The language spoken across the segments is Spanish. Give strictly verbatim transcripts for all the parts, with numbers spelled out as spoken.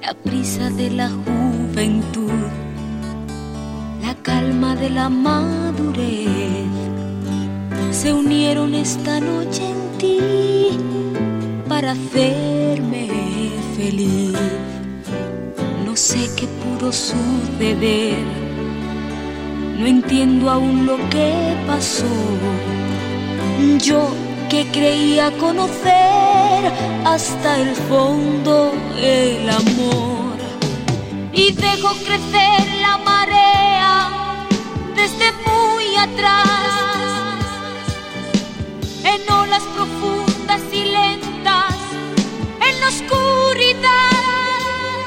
la prisa de la juventud, la calma de la madurez, se unieron esta noche en ti para hacerme feliz. No sé qué pudo suceder, no entiendo aún lo que pasó. Yo que creía conocer hasta el fondo el amor, y dejo crecer la marea desde muy atrás, en olas profundas y lentas, en la oscuridad,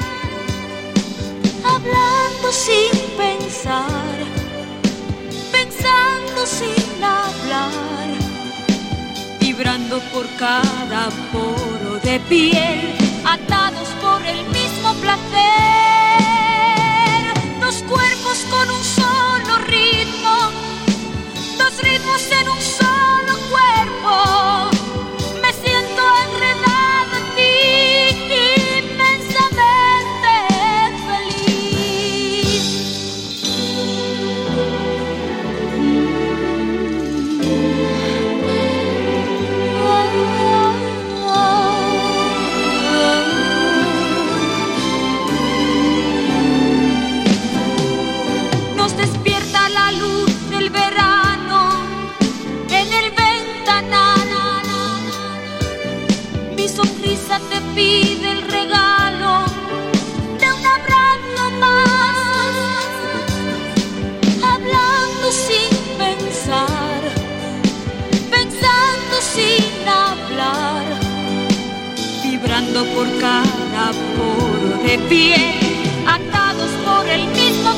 hablando sin pensar, pensando sin hablar, vibrando por cada poro de piel, atados por el mismo placer. Dos cuerpos con un solo ritmo, dos ritmos en un solo cuerpo. Me siento enredado en ti, inmensamente feliz. Nos despierta la luz del verano en el ventanal. Mi sonrisa te pide el regalo de un abrazo más, hablando sin pensar, pensando sin hablar, vibrando por cada poro de piel, atados por el mismo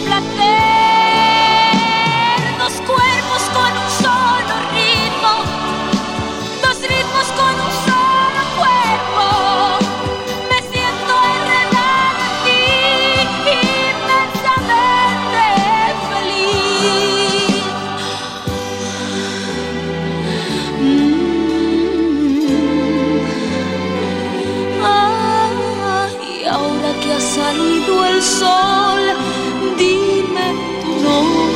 placer. Dos cuerpos con un solo ritmo, dos ritmos con un solo cuerpo. Me siento enredado en ti, inmensamente feliz. Mm. Ay, ahora que ha salido el sol, dime tu nombre.